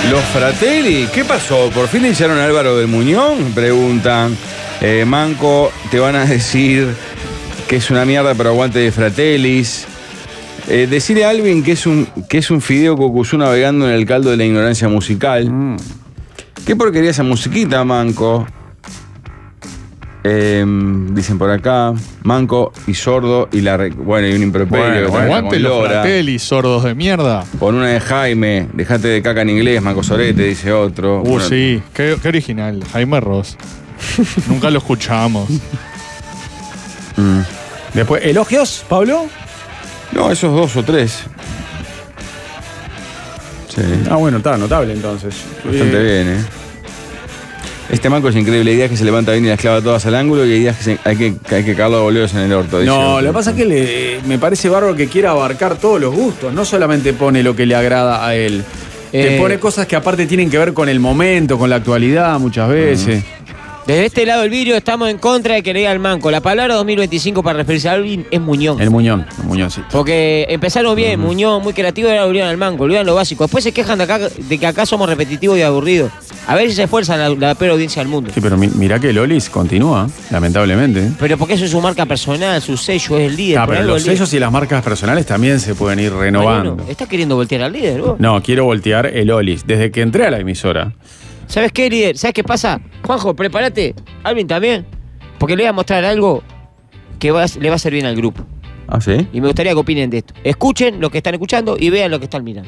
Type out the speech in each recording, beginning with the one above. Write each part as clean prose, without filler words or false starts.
Los Fratelli, ¿qué pasó? ¿Por fin le echaron a Álvaro del Muñón? Preguntan. Manco, te van a decir que es una mierda, pero aguante de Fratellis. Decirle a Alvin que es un fideo cucuzú navegando en el caldo de la ignorancia musical. ¿Qué porquería esa musiquita, Manco? Dicen por acá, Manco y sordo y bueno, y un improperio. Bueno, aguante los Fratelli, sordos de mierda. Pon una de Jaime, dejate de caca en inglés, Manco Sorete, dice otro. Bueno. Sí, qué original, Jaime Ross. Nunca lo escuchamos. Después, ¿elogios, Pablo? No, esos 2 o 3. Sí. Ah, bueno, está notable entonces. Bastante bien, Este Manco es increíble. Hay días que se levanta bien y las clava todas al ángulo y hay días que hay que cagarlo a boleos en el orto. No, lo que pasa es que me parece bárbaro que quiera abarcar todos los gustos. No solamente pone lo que le agrada a él. Te pone cosas que aparte tienen que ver con el momento, con la actualidad muchas veces. Desde este lado del vidrio estamos en contra de que le diga al Manco. La palabra 2025 para referirse a Alvin es Muñón. El Muñoncito. Porque empezaron bien, Muñón, muy creativo, ahora volvieron al Manco, olvidan lo básico. Después se quejan de que acá somos repetitivos y aburridos. A ver si se esfuerzan la peor audiencia del mundo. Sí, pero mirá que Lolis continúa, lamentablemente. Pero porque eso es su marca personal, su sello, es el líder. Pero los sellos y las marcas personales también se pueden ir renovando. Bueno, ¿estás queriendo voltear al líder vos? No, quiero voltear el Olis. Desde que entré a la emisora. ¿Sabes qué, líder? ¿Sabes qué pasa? Juanjo, prepárate. Alvin también. Porque le voy a mostrar algo que le va a hacer bien al grupo. ¿Ah, sí? Y me gustaría que opinen de esto. Escuchen lo que están escuchando y vean lo que están mirando.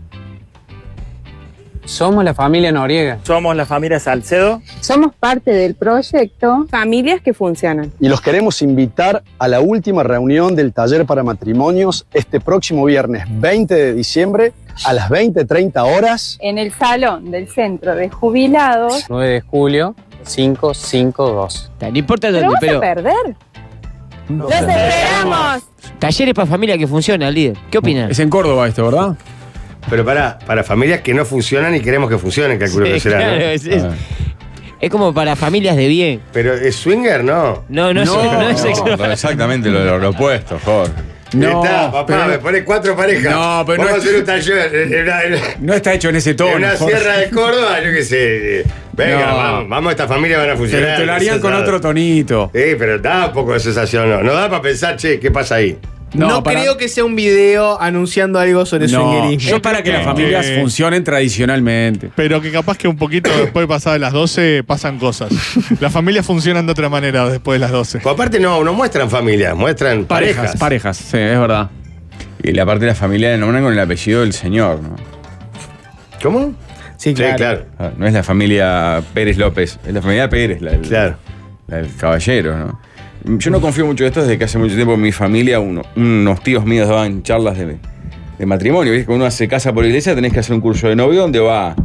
Somos la familia Noriega. Somos la familia Salcedo. Somos parte del proyecto Familias que Funcionan. Y los queremos invitar a la última reunión del taller para matrimonios este próximo viernes 20 de diciembre a las 20:30 horas. En el salón del Centro de Jubilados. 9 de julio, 552. No importa ¿Pero dónde, vas a perder? ¡Los esperamos! Talleres para familia que funciona, líder. ¿Qué opinan? Es en Córdoba esto, ¿verdad? Pero para familias que no funcionan y queremos que funcionen, calculo que será. Claro, ¿no? Es como para familias de bien. Pero es swinger, ¿no. No es exactamente lo opuesto, Jorge. No, está, papá, me pone 4 parejas. No, pero vamos a hacer un taller. No está hecho en ese tono. En una sierra de Córdoba, yo qué sé. Venga, No. vamos, esta familia van a funcionar. Pero te lo harían con otro tonito. Sí, pero da un poco de sensación, ¿no? No da para pensar, che, ¿qué pasa ahí? No creo que sea un video anunciando algo sobre swingerismo. Es para que las familias funcionen tradicionalmente. Pero que capaz que un poquito después de pasar las 12 pasan cosas. Las familias funcionan de otra manera después de las 12. Pues aparte no muestran familias, muestran parejas. Parejas, sí, es verdad. Y la parte de la familia le nombran con el apellido del señor, ¿no? ¿Cómo? Sí, claro. No es la familia Pérez López, es la familia Pérez, la del caballero, ¿no? Yo no confío mucho en esto desde que hace mucho tiempo en mi familia unos tíos míos daban charlas de matrimonio. ¿Viste? Cuando uno se casa por iglesia tenés que hacer un curso de novio donde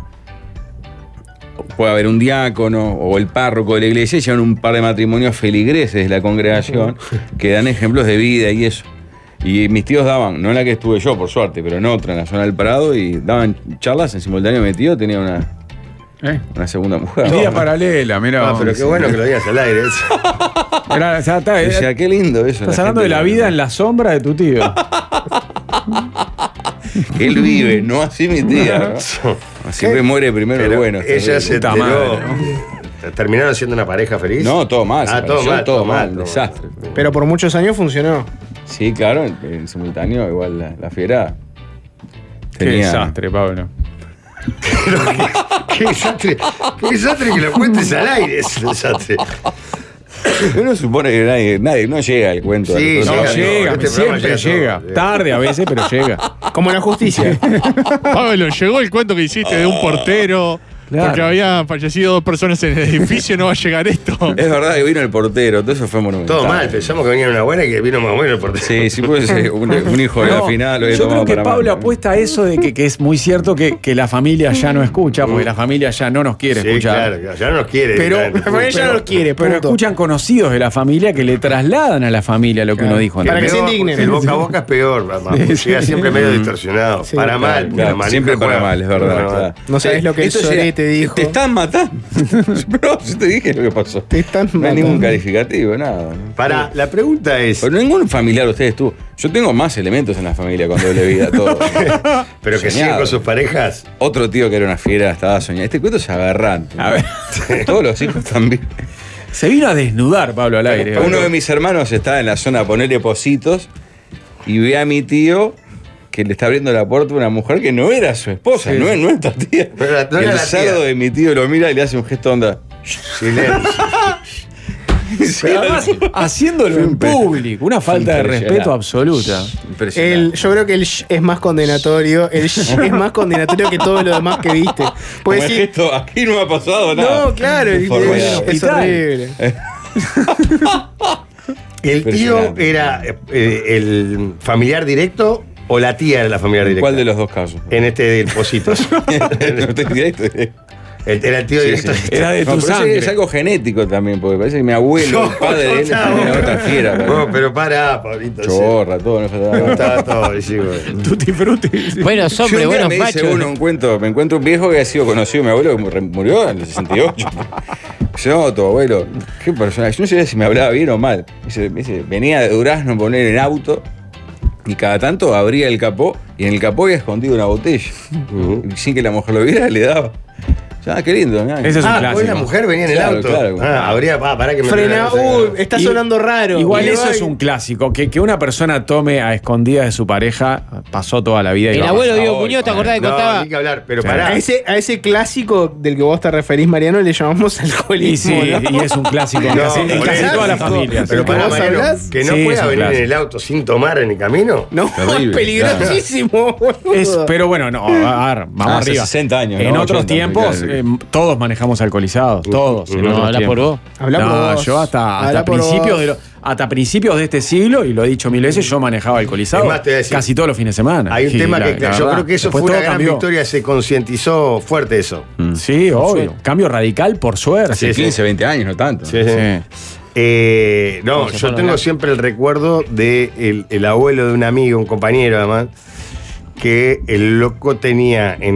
puede haber un diácono o el párroco de la iglesia y llevan un par de matrimonios feligreses de la congregación que dan ejemplos de vida y eso. Y mis tíos daban, no en la que estuve yo por suerte, pero en otra, en la zona del Prado, y daban charlas en simultáneo. Mi tío tenía una segunda mujer. Vida paralela, mira. Pero qué bueno que lo digas al aire. O sea, qué lindo eso. Estás hablando de la vida en la sombra de tu tío. Él vive, no así mi tía, ¿no? Siempre muere primero el bueno. Ella se enteró. Madre, ¿no? ¿Terminaron siendo una pareja feliz? No, todo mal. Todo mal. Un desastre. Pero por muchos años funcionó. Sí, claro, en simultáneo igual la fiera Qué desastre, Pablo. Qué desastre que lo cuentes al aire, es un desastre. Uno supone que nadie no llega al cuento. Sí, llega, este siempre llega. Tarde a veces, pero llega. Como la justicia. Pablo, llegó el cuento que hiciste de un portero. Claro. Porque habían fallecido 2 personas en el edificio, no va a llegar esto. Es verdad que vino el portero, todo eso fue monumental. Todo mal, pensamos que venía una buena y que vino más bueno el portero. Sí, puede ser un hijo de la final. Yo creo que Pablo apuesta a eso de que es muy cierto que la familia ya no escucha, porque la familia ya no nos quiere escuchar. Claro, ya no nos quiere. Pero ya no nos quiere, pero punto. escuchan conocidos de la familia que le trasladan a la familia lo que uno dijo. Para que se indignen. El boca a boca es peor, mamá. Llega siempre medio distorsionado. Sí, para mal. Claro, siempre para mal, es verdad. No sabés lo que es Esto sorete te dijo. Te están matando. Pero yo te dije lo que pasó. Te están No hay matando. ningún calificativo, nada. La pregunta es. Pero ningún familiar de ustedes tuvo. Yo tengo más elementos en la familia con doble vida, todo. Pero que siguen con sus parejas. Otro tío que era una fiera estaba soñando. Este cuento es aberrante. A ver. Todos los hijos también. Se vino a desnudar Pablo al aire. Uno de mis hermanos está en la zona a ponerle pocitos y ve a mi tío que le está abriendo la puerta a una mujer que no era su esposa, Sí. no es nuestra tía. Pero no era el la cerdo tía. de mi tío lo mira y le hace un gesto onda. Silencio. Pero además, haciéndolo en público, una falta de Impresionante. respeto absoluta. Impresionante. Yo creo que el sh es más condenatorio. El sh es más condenatorio que todo lo demás que viste. Como Puedes el decir, gesto, aquí no me ha pasado nada. no, claro, Informado. es horrible. ¿El tío Impresionante. era el familiar directo o la tía era la familiar directa? ¿Cuál de los dos casos? En este del Positos. No estoy directo. Era el tío Sí, directo. sí. Era de No, tu pero sangre. es algo genético también, porque parece que mi abuelo, el padre de él, era otra fiera. No, pero pará, Pablito. Chorra, todo, no faltaba nada. Estaba todo, sí, güey. Tutti frutti. Buenos Yo hombres, un día buenos me dice machos. uno, me encuentro un viejo que ha sido conocido, mi abuelo que murió en el 68. Dice, no, tu abuelo, qué personaje. Yo no sé si me hablaba bien o mal. Me dice, venía de Durazno a poner en auto y cada tanto abría el capó y en el capó había escondido una botella. Y sin que la mujer lo viera, le daba. Qué lindo. Mirá. Ese es un Pues clásico. la mujer venía en el Claro, auto. claro. Habría, pará que me Frena, está Y- sonando raro. Igual Y eso va es y- un clásico. Que una persona tome a escondidas de su pareja pasó toda la vida. y El va a abuelo pasar Diego hoy. Muñoz, ¿te acordás que No, contaba? hay que hablar, pero Sí. pará. A ese clásico del que vos te referís, Mariano, le llamamos Y alcoholismo. sí, ¿no? y es un clásico en No, casi, en por casi eso. todas las familias. Pero ¿El que pará, vos Mariano, hablás? que no Sí, pueda es un venir en clásico. el auto sin tomar en el camino. No, Terrible, es peligrosísimo, boludo. Pero bueno, no, a ver, vamos Hace arriba. 60 años, En ¿no? otros 80, tiempos, claro. todos manejamos alcoholizados, todos. en No, otros habla por tiempos. vos. Habla por No, vos. yo hasta Habla por principios vos. hasta principios de este siglo, y lo he dicho 1000 veces, yo manejaba alcoholizado Es más, te voy a decir, casi todos los fines de semana. Hay un Sí, tema la- que la yo verdad. creo que eso Después fue una todo gran cambió. victoria, se concientizó fuerte eso. Sí, obvio. Cambio radical, por suerte. Hace 15, 20 años, no tanto. Sí. Sí. No, No, se yo fueron tengo acá. siempre el recuerdo de el abuelo de un amigo, un compañero además, que el loco tenía en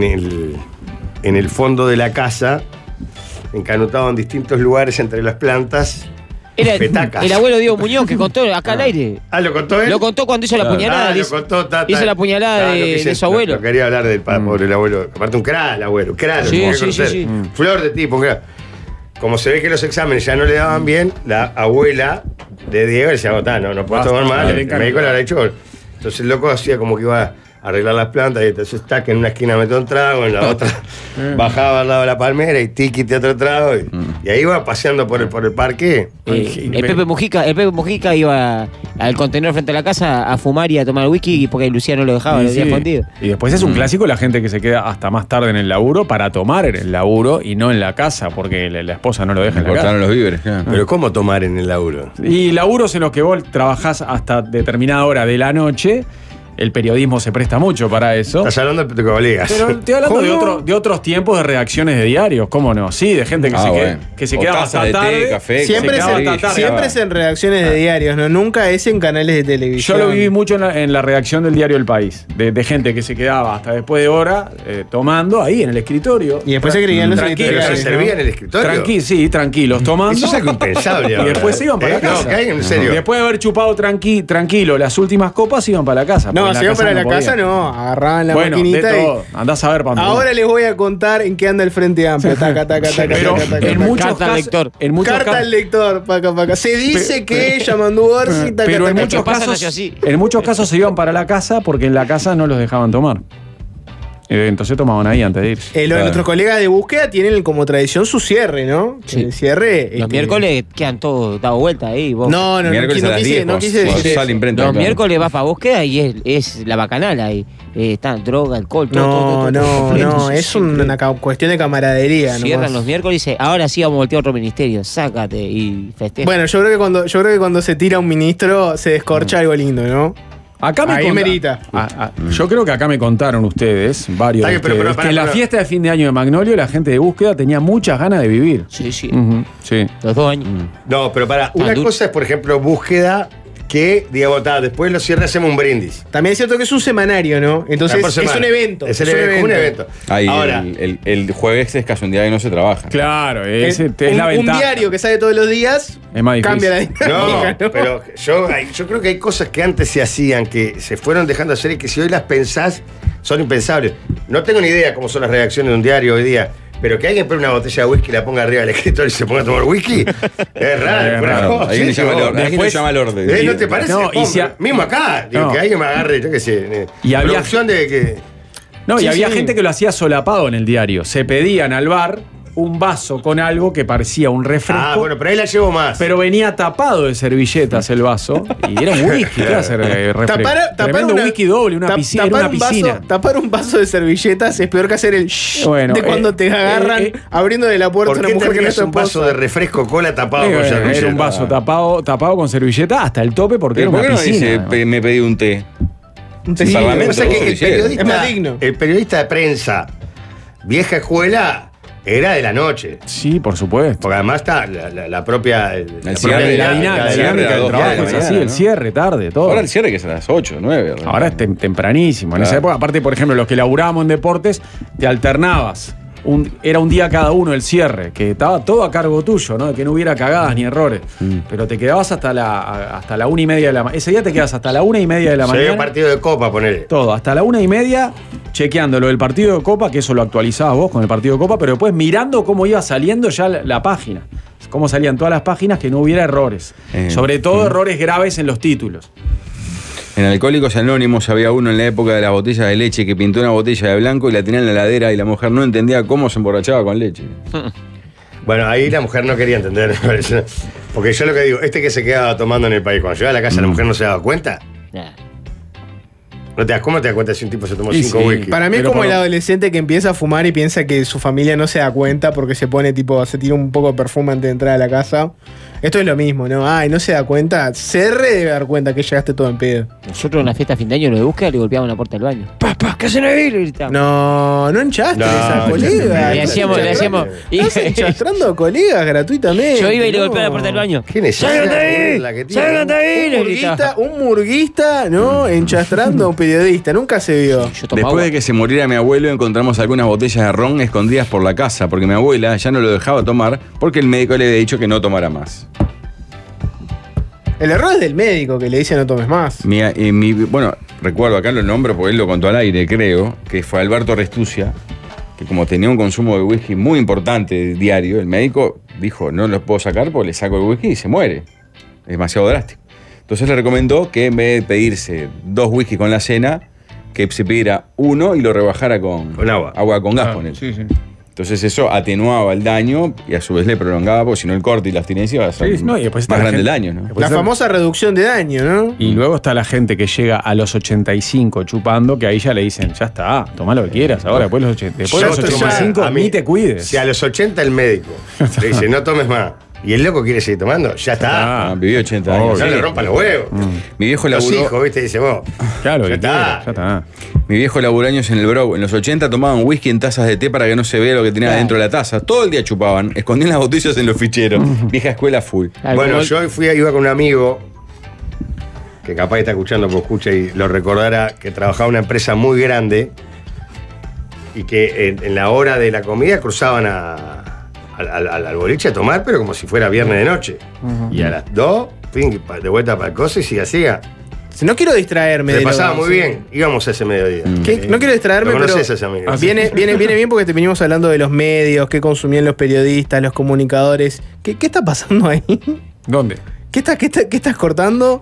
el fondo de la casa, encanutado en distintos lugares entre las plantas, Era petacas. el abuelo Diego Muñoz que contó acá al aire. Ah, ¿lo contó él? Lo contó cuando hizo la puñalada. Ah, lo dice- contó, hizo la puñalada lo de quise- su abuelo. Lo quería hablar del pobre el abuelo. Aparte un crack, el abuelo. Crack, Sí, lo tenía que sí, sí, conocer. sí. Flor de tipo, un crack. Como se ve que los exámenes ya no le daban bien, la abuela de Diego le decía, no puedes Basta, tomar más, dale, el médico le habrá dicho. Entonces el loco hacía como que iba a arreglar las plantas y entonces está que en una esquina metió un trago, en la otra bajaba al lado de la palmera y tiquite otro trago y ahí iba paseando por el parque. El Pepe Mujica iba al contenedor frente a la casa a fumar y a tomar whisky porque Lucía no lo dejaba, lo Sí, había sí. escondido. Y después es un clásico la gente que se queda hasta más tarde en el laburo para tomar en el laburo y no en la casa porque la esposa no lo deja en la casa. Cortaron los víveres, claro. Pero ¿cómo tomar en el laburo? Y laburos en los que vos trabajás hasta determinada hora de la noche, el periodismo se presta mucho para eso. Estás hablando de colegas. Pero estoy hablando de otros tiempos de redacciones de diarios, ¿cómo no? Sí, de gente que que se O quedaba tazas hasta de té, tarde. café, Siempre, se quedaba es en, hasta tarde. siempre es en redacciones de diarios, ¿no? Nunca es en canales de Yo televisión. lo viví mucho en la redacción del diario El País, de gente que se quedaba hasta después de hora tomando ahí en el escritorio. Y después se creían los Tranquilos, ¿Pero se editoriales, servía ¿no? en el escritorio? Sí, tranquilos, tomando. Eso es algo impensable Y ahora. después se iban para la casa. No, ¿qué? En serio. Después de haber chupado tranquilo las últimas copas, iban para la casa. porque No, en la se iban casa para la podían. casa, no. Agarraban la Bueno, de maquinita y... todo. Andás a ver para dónde. Ahora les voy a contar en qué anda el Frente Amplio. Taca, taca, taca, Pero taca, taca, en taca. muchos Carta al casos, lector. en muchos Carta casos, al lector, paca, paca. Se dice que ella mandó Orsi, taca, pero en taca, muchos taca. pasa, casos, nació así. en muchos casos se iban para la casa porque en la casa no los dejaban tomar. Entonces tomaban ahí antes de irse. Los de Claro. nuestros colegas de búsqueda tienen como tradición su cierre, ¿no? Sí. El cierre. Los miércoles quedan todos dados vuelta ahí. Vos. No, Miércoles a las 10, no quise cuando decir sale eso. imprenta, Los claro. miércoles vas para búsqueda y es la bacanal ahí. Está droga, alcohol, todo. No, no, completo. no. Sí, Es sí, una cuestión de camaradería. Cierran nomás. los miércoles y dice, ahora sí vamos a voltear a otro ministerio, sácate y festeja. Bueno, yo creo que cuando se tira un ministro se descorcha algo lindo, ¿no? Acá Ahí conta- merita. Yo creo que acá me contaron ustedes, varios Está de bien, pero ustedes, pará, que en la pará. fiesta de fin de año de Magnolio la gente de búsqueda tenía muchas ganas de vivir. Sí, sí. Ujú, sí. Los 2 años. No, pero para, una duro. cosa es, por ejemplo, búsqueda que, digamos, después los cierres hacemos un brindis. También es cierto que es un semanario, ¿no? Entonces Por es semana. un evento. Es un evento. Ahí Ahora, el jueves es casi un día que no se trabaja. Claro, es la un ventaja. diario que sale todos los días Es más difícil. cambia la dinámica, no, pero yo creo que hay cosas que antes se hacían, que se fueron dejando de hacer y que si hoy las pensás, son impensables. No tengo ni idea cómo son las redacciones de un diario hoy día. Pero que alguien ponga una botella de whisky y la ponga arriba del escritorio y se ponga a tomar whisky, es raro. Claro, alguien le llama al orden. Después- llama al orden. ¿No te parece? No, y si mismo acá, digo, No. que alguien me agarre, yo qué sé. Y había- producción de que. No, Sí, y había sí. gente que lo hacía solapado en el diario. Se pedían al bar un vaso con algo que parecía un refresco. Ah, bueno, pero ahí la llevo más. Pero venía tapado de servilletas el vaso y era un whisky. ¿Qué va a hacer refresco? Tremendo whisky doble, una piscina. Era una piscina. Tapar un vaso de servilletas es peor que hacer el shh Bueno, de cuando te agarran abriendo de la puerta ¿Por una qué mujer que no es tendrías tu un vaso esposa? de refresco cola tapado con servilleta? Era un vaso tapado con servilleta hasta el tope porque Pero era ¿por qué una no piscina. dice además. me pedí un té? Un Sí, tecito. lo que Parlamento, pasa es que lo el hicieron. periodista, Es más digno. el periodista de prensa, vieja escuela, era de la noche. Sí, por supuesto. Porque además está la propia. La cierre, propia La dinámica, dinámica del dos trabajo días de es la así, mañana, el ¿no? cierre, tarde, todo. Ahora el cierre que es a las 8, 9. Ahora es tempranísimo. En Claro. esa época, aparte, por ejemplo, los que laburábamos en deportes, te alternabas. Era un día cada uno el cierre, que estaba todo a cargo tuyo, ¿no? Que no hubiera cagadas ni errores. Pero te quedabas hasta la 1:30 de la mañana. Ese día te quedas hasta la 1:30 de la Se había mañana. partido de copa, ponele. Todo, hasta la 1:30, chequeando lo del partido de Copa, que eso lo actualizabas vos con el partido de Copa, pero después mirando cómo iba saliendo ya la página. Cómo salían todas las páginas, que no hubiera errores. Sobre todo errores graves en los títulos. En Alcohólicos Anónimos había uno en la época de las botellas de leche que pintó una botella de blanco y la tenía en la heladera y la mujer no entendía cómo se emborrachaba con leche. Bueno, ahí la mujer no quería entender. Porque yo lo que digo, que se quedaba tomando en el país, cuando llegaba a la casa, la mujer no se daba cuenta. ¿Cómo te das cuenta si un tipo se tomó Y 5 sí. whisky? Para mí es Pero como por- el adolescente que empieza a fumar y piensa que su familia no se da cuenta porque se pone se tira un poco de perfume antes de entrar a la casa. Esto es lo mismo, ¿no? Ay, no se da cuenta. Se debe dar cuenta que llegaste todo en pedo. Nosotros en una fiesta de fin de año lo de búsqueda le golpeábamos la puerta del baño. ¡Papá, qué hacen ahí! Le gritábamos. No hinchaste No, a colegas. Le hacíamos. Estás enchastrando a colegas gratuitamente. Yo iba y le no. golpeaba la puerta del baño. ¿Qué necesidad ¡Salgan de de ahí! la que tiene? ¡Salgan de ahí! Le gritaba. Un murguista, ¿no? Enchastrando a un periodista. Nunca se vio. Yo tomaba Después agua. de que se muriera mi abuelo, encontramos algunas botellas de ron escondidas por la casa, porque mi abuela ya no lo dejaba tomar porque el médico le había dicho que no tomara más. El error es del médico que le dice no tomes más. Bueno, recuerdo, acá lo nombro porque él lo contó al aire, creo, que fue Alberto Restucia, que como tenía un consumo de whisky muy importante diario, el médico dijo, no lo puedo sacar porque le saco el whisky y se muere. Es demasiado drástico. Entonces le recomendó que en vez de pedirse 2 whisky con la cena, que se pidiera 1 y lo rebajara con agua. Agua con gas, ponele. Sí, sí. Entonces eso atenuaba el daño y a su vez le prolongaba, porque si no el corte y la abstinencia va a ser Sí, no, y después está más la grande el gente- daño, ¿no? después La está- famosa reducción de daño, ¿no? Y luego está la gente que llega a los 85 chupando, que ahí ya le dicen, ya está, tomá lo que quieras. Ahora, después de los 85, a mí, ni te cuides. Si a los 80 el médico le dice, no tomes más, y el loco quiere seguir tomando, ya está. Ah, vivió 80 años. No le rompan los huevos. Mi viejo Los laburó, hijos, ¿viste? Dice, vos. Claro, Ya que está. quiera, ya está. mi viejo laburó años en el Bro. En los 80 tomaban whisky en tazas de té para que no se vea lo que tenía dentro de la taza. Todo el día chupaban, escondían las botellas en los ficheros. Vieja escuela full. Bueno, yo iba con un amigo que capaz está escuchando, porque escucha y lo recordará, que trabajaba en una empresa muy grande y que en la hora de la comida cruzaban al boliche a tomar, pero como si fuera viernes de noche. Y a las 2, de vuelta para el coso y siga. No quiero distraerme Se de pasaba lo- muy bien, íbamos a ese mediodía. No quiero distraerme, Lo pero conocés a ese amigo. viene bien porque te venimos hablando de los medios, qué consumían los periodistas, los comunicadores. ¿Qué está pasando ahí? ¿Dónde? ¿Qué estás cortando?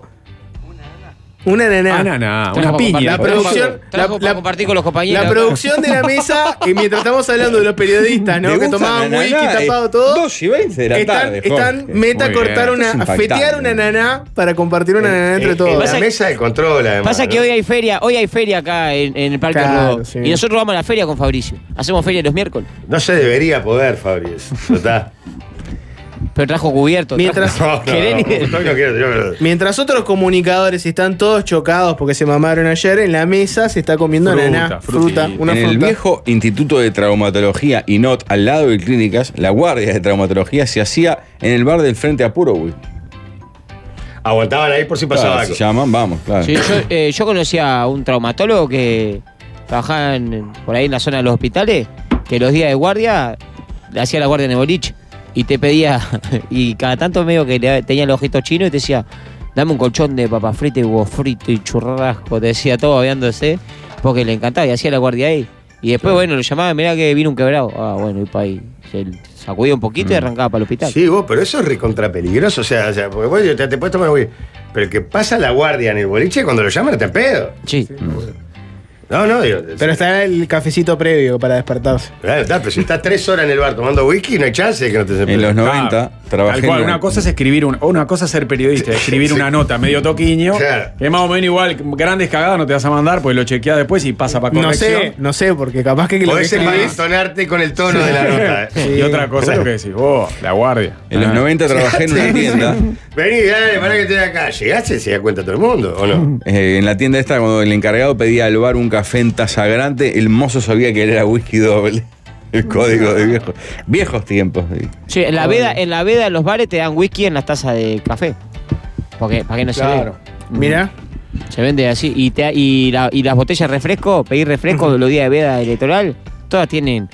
Una naná. Ananá, Trajo una para piña. compartir. La producción, Trajo para compartir con los compañeros. la producción de la mesa, y mientras estamos hablando de los periodistas, ¿no? ¿Le Que gusta tomaban la whisky, naná? tapado todo. 2:20 de la tarde, Están Jorge. meta a Muy cortar bien. Esto es a impactante. fetear una naná para compartir una naná entre todos. En Pasa la que- mesa de control, además. Pasa que ¿no? hoy hay feria acá en el Parque Claro, Rodó. sí. Y nosotros vamos a la feria con Fabricio. Hacemos feria los miércoles. No se debería poder, Fabri, eso. ¿Está? Pero trajo cubierto. Mientras- trajo- Querés ni- no quiero, yo- Mientras otros comunicadores están todos chocados porque se mamaron ayer, en la mesa se está comiendo Fruta, naná, frutilla. fruta, una En el fruta. viejo Instituto de Traumatología INOT, al lado de clínicas, la guardia de traumatología se hacía en el bar del frente a Puro Whisky. Aguantaban ahí por si pasaba Claro, algo. si llaman, vamos, claro. Sí, yo conocía a un traumatólogo que trabajaba por ahí en la zona de los hospitales, que los días de guardia le hacía la guardia en el boliche y te pedía, y cada tanto medio que tenía los ojitos chinos y te decía, dame un colchón de papas fritas y huevo frito y churrasco, te decía todo babeándose, porque le encantaba y hacía la guardia ahí. Y después, bueno, lo llamaba, mirá que vino un quebrado. Ah, bueno, y para ahí. Se sacudía un poquito y arrancaba para el hospital. Sí, vos, pero eso es recontra peligroso. O sea, porque vos te puedes tomar un... Pero el que pasa la guardia en el boliche, cuando lo llaman, está en pedo. Sí. No, digo. Pero está el cafecito previo para despertarse. Claro, está, pero si estás 3 horas en el bar tomando whisky, no hay chance de que no te En los 90 trabajé Tal cual, en una cosa es escribir una cosa es ser periodista, escribir una nota medio toquiño, Claro. que más o menos igual, grandes cagadas no te vas a mandar, pues lo chequeás después y pasa para corrección. No sé, porque capaz que lo que Podés escribís- entonarte con el tono de la nota. Y otra cosa es lo que decís, la guardia. En los 90 trabajé en una tienda. Vení, dale, pará que estoy acá. ¿Llegaste? ¿Se da cuenta todo el mundo o no? En la tienda esta, cuando el encargado pedía al bar un café en taza grande, el mozo sabía que era whisky doble. El código de viejos tiempos. Sí, en la veda de los bares te dan whisky en las tazas de café. Porque, para que no Claro. se Mirá. Se vende así. Y las botellas de refresco, pedir refresco los días de veda electoral, todas tienen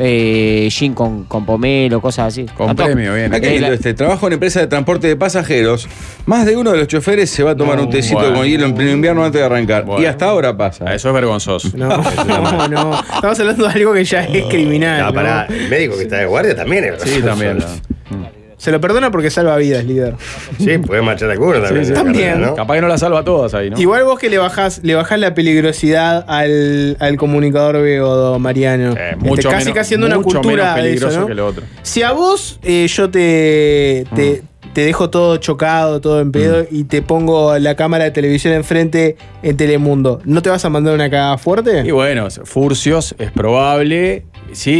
gin con pomelo, cosas así. Con A todo. premio, bien. Acá trabajo en empresa de transporte de pasajeros. Más de uno de los choferes se va a tomar un tecito bueno. con hielo en pleno invierno antes de arrancar. Bueno. Y hasta ahora pasa. Eso es vergonzoso. No. Estamos hablando de algo que ya es criminal. No, ¿no? pará. El médico que está de guardia también es Sí, también. Se lo perdona porque salva vidas, líder. Sí, puede marchar alguno también. Sí, en la también. carrera, ¿no? Capaz que no la salva a todas ahí, ¿no? Igual vos que le bajás la peligrosidad al comunicador Beodo, Mariano. Mucho casi menos, haciendo una mucho cultura menos de peligroso eso, ¿no? que lo otro. Si a vos yo te dejo todo chocado, todo en pedo, y te pongo la cámara de televisión enfrente en Telemundo, ¿no te vas a mandar una cagada fuerte? Y bueno, furcios es probable. Sí,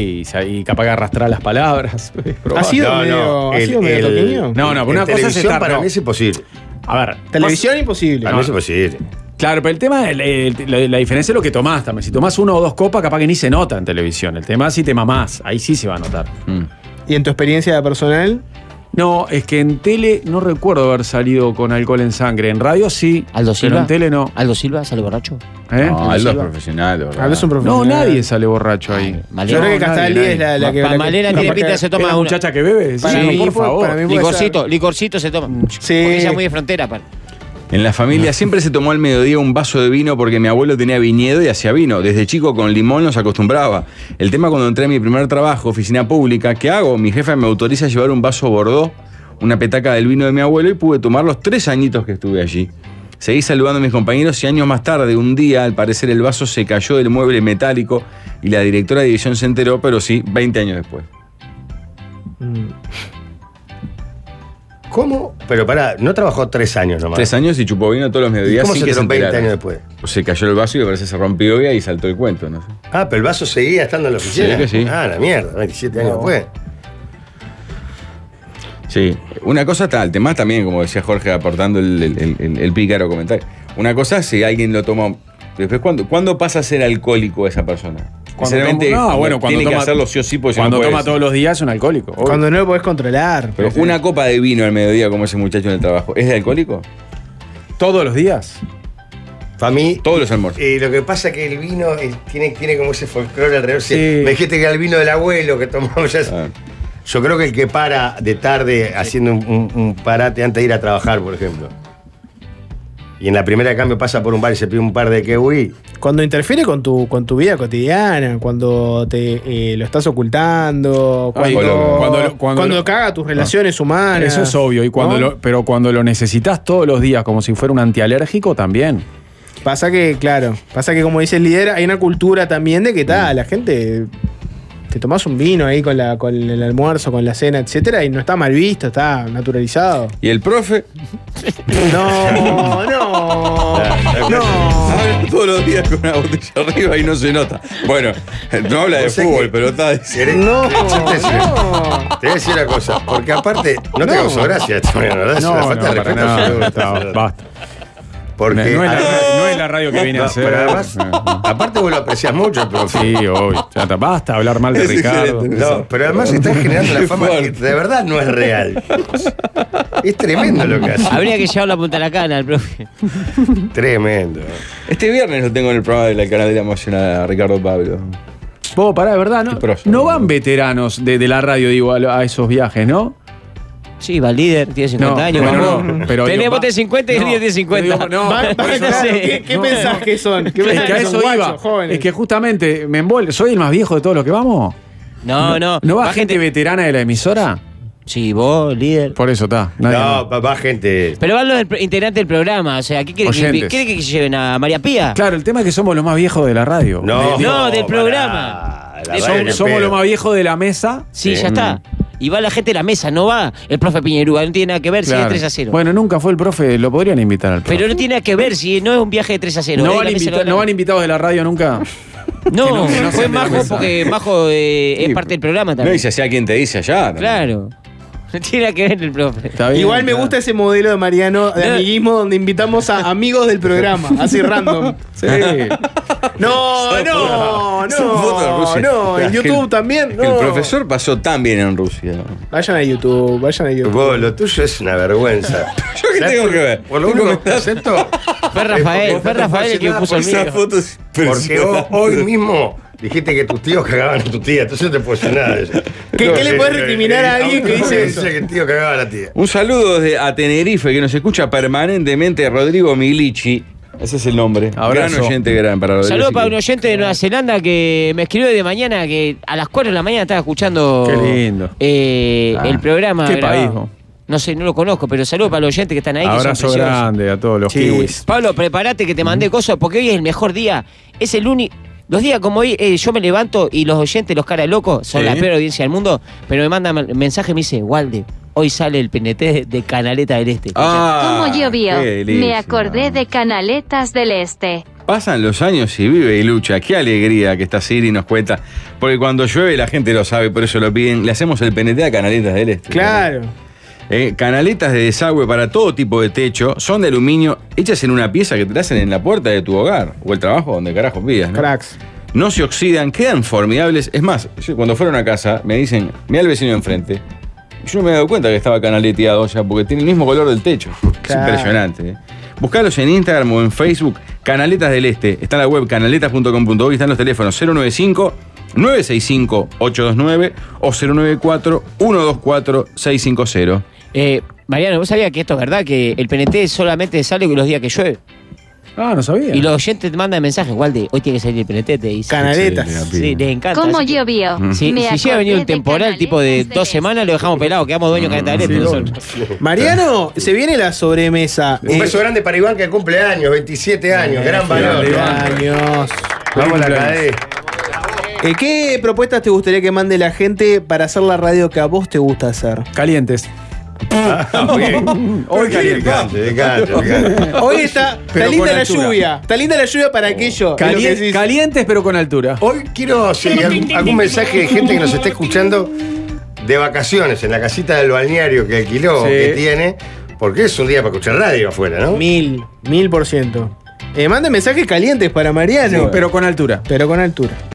y capaz que arrastrar las palabras. Es probable. ¿Ha sido medio toqueño? No, pero una cosa es televisión estar. para no. mí es imposible. A ver. Televisión imposible. Para mí es imposible. Claro, pero el tema, la diferencia es lo que tomás también. Si tomás 1 o 2 copas, capaz que ni se nota en televisión. El tema es si te mamás, ahí sí se va a notar. ¿Y en tu experiencia personal? No, es que en tele no recuerdo haber salido con alcohol en sangre. En radio sí, Aldo Silva. pero en tele no. Aldo Silva sale borracho. ¿Eh? No, Aldo es profesional, de verdad. Aldo es un No, profesional. nadie sale borracho ahí. Yo creo que Castaldi nadie. es la que... Malena tiene pinta de se ¿Es toma la una. muchacha que bebe? Para Sí, mí por fue- favor. para mí puede Licorcito se toma. Sí. Porque ella es muy de frontera, para. En la familia siempre se tomó al mediodía un vaso de vino porque mi abuelo tenía viñedo y hacía vino. Desde chico con limón nos acostumbraba. El tema cuando entré a mi primer trabajo, oficina pública, ¿qué hago? Mi jefa me autoriza a llevar un vaso Bordeaux, una petaca del vino de mi abuelo y pude tomar los 3 añitos que estuve allí. Seguí saludando a mis compañeros y años más tarde, un día, al parecer el vaso se cayó del mueble metálico y la directora de división se enteró, pero sí, 20 años después. ¿Cómo? Pero pará, no trabajó 3 años nomás. 3 años y chupó vino todos los ¿Y mediodías cómo sin se que enteró 20 enterara. años después? Pues se cayó el vaso y parece que se rompió y ahí saltó el cuento, no sé. Ah, pero el vaso seguía estando en la oficina. Sí, que sí. Ah, la mierda, 27 años después. Sí, una cosa está, el tema también, como decía Jorge, aportando el pícaro comentario. Una cosa es si alguien lo toma. Después, ¿cuándo pasa a ser alcohólico esa persona? Sinceramente, cuando tiene que toma, hacerlo sí o sí, porque si cuando no puede toma ser. todos los días es un alcohólico. obvio. Cuando no lo podés controlar. Pero una copa de vino al mediodía, como ese muchacho en el trabajo, ¿es de alcohólico? ¿Todos los días? Para mí. Todos los almuerzos. Lo que pasa es que el vino tiene como ese folclore alrededor. Sí. Me dijiste que era el vino del abuelo que tomamos ya. Ah. Yo creo que el que para de tarde haciendo un parate antes de ir a trabajar, por ejemplo. Y en la primera de cambio pasa por un bar y se pide un par de kiwi. Cuando interfiere con tu vida cotidiana, cuando te lo estás ocultando, cuando caga tus relaciones humanas. Eso es obvio. Y pero cuando lo necesitas todos los días, como si fuera un antialérgico, también. Pasa que como dice el líder, hay una cultura también de que la gente te tomás un vino ahí con el almuerzo, con la cena, etcétera, y no está mal visto, está naturalizado. ¿Y el profe? No. Habla todos los días con una botella arriba y no se nota. Bueno, no habla de fútbol, pero está diciendo. Te voy a decir una cosa, porque aparte no te causó gracia esta manera, ¿verdad? Es una falta de respeto absoluta. Basta. Porque no es la radio que viene a hacer. Pero además, aparte vos lo apreciás mucho, profe. Sí, obvio. Ya está, basta hablar mal de Es Ricardo. No, pero además estás generando la fama que de verdad no es real. Es tremendo lo que hace. Habría que llevar la punta a la cana al profe. Tremendo. Este viernes lo tengo en el programa de la Canadera Emocional a Ricardo Pablo. Vos, pará, de verdad, ¿no? Qué prosa, No ¿no? van veteranos de la radio, digo, a esos viajes, ¿no? Sí, va el líder, tiene 50 No, años. bueno, vamos. no, pero Tenés digo, vos de 50 y el líder de 50. digo, no, Va, por eso claro, sé. ¿Qué pensás que son? ¿Qué Es pensás que a que eso son iba. guachos, jóvenes? Es que justamente me envuelve. ¿Soy el más viejo de todos los que vamos? No. ¿No va gente veterana de la emisora? Sí, vos, líder. Por eso está. nadie No, más. va gente. Pero van los integrantes del programa. O sea, ¿qué quiere Oyentes. que lleven a María Pía? Claro, el tema es que somos los más viejos de la radio. No, del pará. programa. La De- radio Somos, ni somos pedo. los más viejos de la mesa. Sí, ya está. Y va la gente de la mesa, no va el profe Piñerúa. No tiene nada que ver si Claro. es 3-0. Bueno, nunca fue el profe, lo podrían invitar al profe. Pero no tiene nada que ver si no es un viaje de 3-0. ¿No Es van, la mesa no van invitados de la radio nunca? No, que no fue sean de la Majo mesa. porque Majo es parte del programa No, también. y se hacía quien te dice allá. ¿no? Claro. No tiene nada que ver el profe. Está bien, Igual me claro. gusta ese modelo de Mariano de No. amiguismo donde invitamos a amigos del programa, así random. Sí. No, Son fotos de Rusia. no, en Que YouTube el- también. que No. El profesor pasó tan bien en Rusia. Vayan a YouTube, vayan a YouTube. Vos, lo tuyo es una vergüenza. ¿Yo qué tengo que ver? Por lo único que acepto. Fue Rafael el que puso el Esa mío. foto es Porque hoy mismo dijiste que tus tíos cagaban a tu tía, entonces no te puedo decir nada de eso. ¿Qué le puedes recriminar a alguien que dice eso? que el tío cagaba a la tía. Un saludo desde a Tenerife que nos escucha permanentemente Rodrigo Milici. Ese es el nombre. Abrazo. Gran oyente gran para Rodrigo. Saludos para un oyente de Nueva Zelanda que me escribió de mañana que a las 4 de la mañana estaba escuchando Qué lindo. el programa. Qué grabado. país, vos. No sé, no lo conozco, pero saludos para los oyentes que están ahí. Que son Abrazo preciosos. grande a todos los kiwis. Pablo, prepárate que te mandé cosas porque hoy es el mejor día. Es el único. Los días como hoy, yo me levanto y los oyentes, los caras locos, son Sí. la peor audiencia del mundo, pero me mandan mensaje y me dice, Walde, hoy sale el PNT de Canaleta del Este. Ah, Como llovió, qué delicia. me acordé de Canaletas del Este. Pasan los años y vive y lucha. Qué alegría que está Siri y nos cuenta. Porque cuando llueve la gente lo sabe, por eso lo piden. Le hacemos el PNT a Canaletas del Este. Claro. Canaletas de desagüe para todo tipo de techo. Son de aluminio, hechas en una pieza que te la hacen en la puerta de tu hogar. O el trabajo donde carajo pidas, ¿no? Cracks. No se oxidan, quedan formidables. Es más, cuando fueron a casa me dicen, mira el vecino de enfrente. Yo no me he dado cuenta que estaba canaleteado ya porque tiene el mismo color del techo. Es Claro. impresionante. Buscalos en Instagram o en Facebook, Canaletas del Este. Está en la web canaletas.com.uy, están los teléfonos 095-965-829 o 094-124-650. Mariano, ¿vos sabías que esto es verdad? Que el PNT solamente sale los días que llueve. Ah, no sabía. Y los oyentes te mandan mensajes, Walde, hoy tiene que salir el PNT, te dice. Canaletas. Sí, les encanta. Como así que- llovió, Si me llega a venir acordé un de temporal tipo de Canaletas 2 del semanas, lo dejamos pelado, quedamos dueños de Canaleta del Este nosotros. Mariano, se viene la sobremesa. Un beso grande para Iván que cumple años, 27 años, gran valor. Años. Vamos a la cadena. ¿Qué propuestas te gustaría que mande la gente para hacer la radio que a vos te gusta hacer? Calientes. Hoy caliente. Hoy está Pero linda con la altura. lluvia. Está linda la lluvia para aquello. es lo que decís. Calientes pero con altura. Hoy quiero si hay algún mensaje de gente que nos esté escuchando de vacaciones en la casita del balneario que alquiló, Sí. que tiene, porque es un día para escuchar radio afuera, ¿no? 1000%. Manden mensajes calientes para Mariano. Pero con altura. Pero con altura.